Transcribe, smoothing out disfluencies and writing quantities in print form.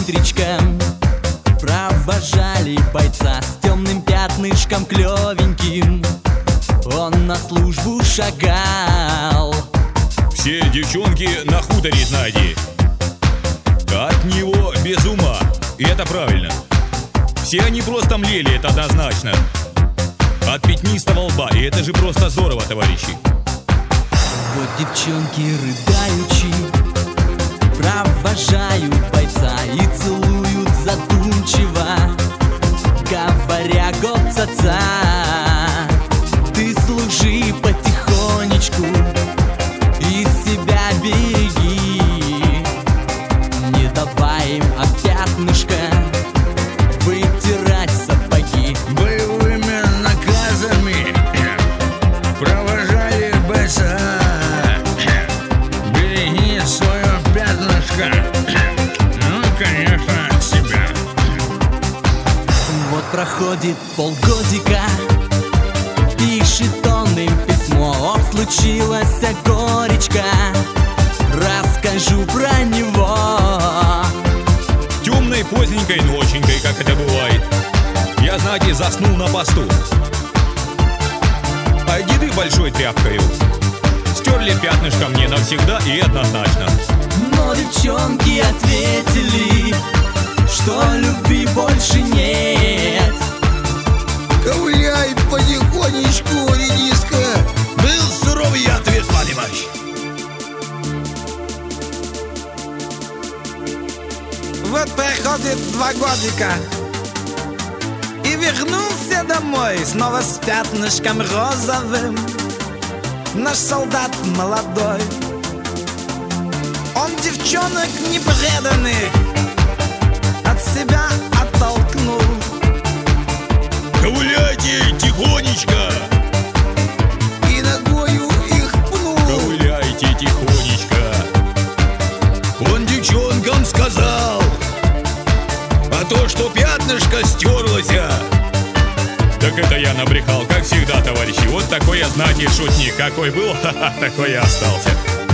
утречком провожали бойца с темным пятнышком клевеньким. Он на службу шагал. Все девчонки на хуторе знаете, от него без ума, и это правильно. Все они просто млели, это однозначно. От пятнистого лба, и это же просто здорово, товарищи. Вот девчонки рыдаючи провожают бойца и целуют задумчиво, говоря: гоп-ца-ца, ты служи потихонечку и себя береги, не давай им от пятнышка вытирать сапоги. Боевыми наказами провожали бойца. Береги свое пятнышко, ну, конечно, себя. Вот проходит полгодика, пишет он им письмо: ох, случилась горечка, расскажу про него. Темной поздненькой ноченькой, как это бывает, я, знаете, заснул на посту. А деды большой тряпкою стерли пятнышко мне навсегда и однозначно. Но девчонки ответили, что любви больше нет. Ковыляй потихонечку, редиска. Был суровый ответ, понимаешь. Вот проходит 2 годика, и вернулся домой снова с пятнышком розовым наш солдат молодой. Он девчонок непреданных от себя оттолкнул. Ковыляйте тихонечко, И ногою их пнул. ковыляйте тихонечко. Он девчонкам сказал, а то, что пятнышко стерлось, так это я набрехал, как всегда, товарищи. Вот такой я, знаете, шутник. Какой был, такой и остался.